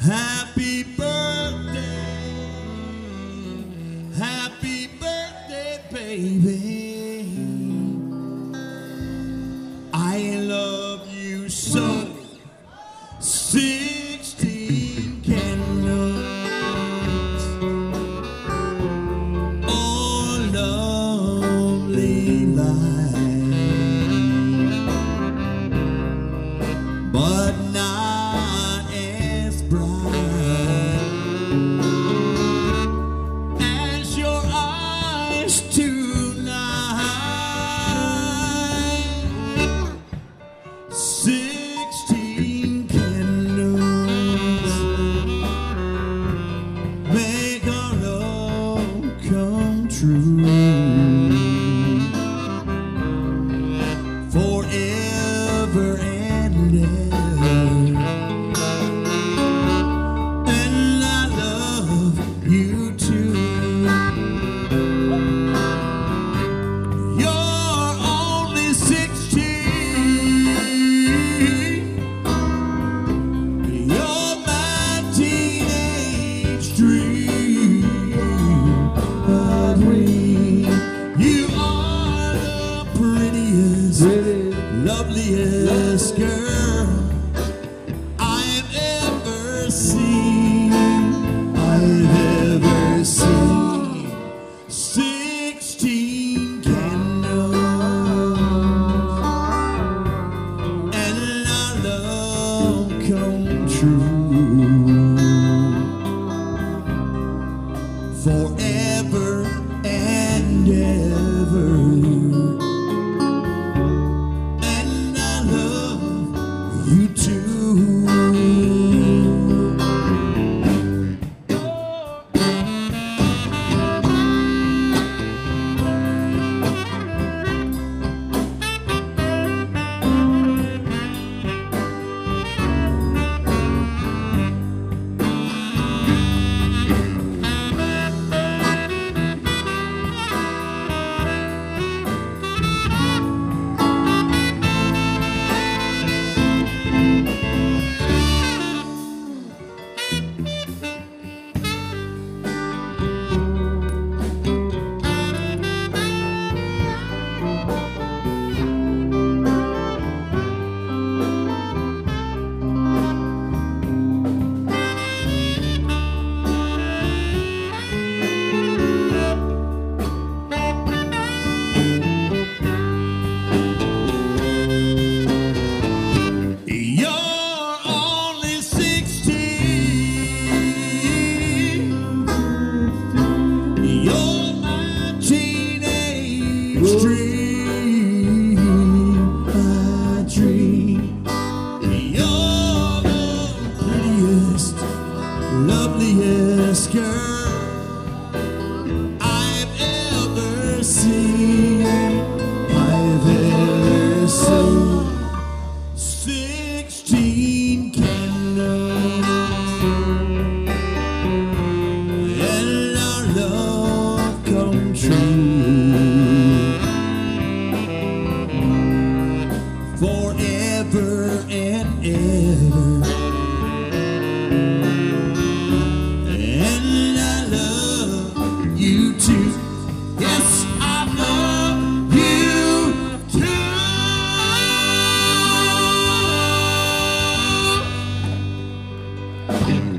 Happy birthday, baby. I love you so. 16 candles, oh lovely light, but not as bright as your eyes tonight. 16 candles make our love come true, forever and ever. And I love you too. You're only 16. You're my teenage dream, a dream. You are the prettiest, loveliest girl I've ever seen. I've ever seen. 16 candles and our love come true, forever and ever. And I love you too. You're only 16. You're my teenage dream, my dream. You're the prettiest, loveliest girl I've ever seen. I've ever seen. 16 candles and our love come true, forever and ever. And I love you too. Yes, I love you too.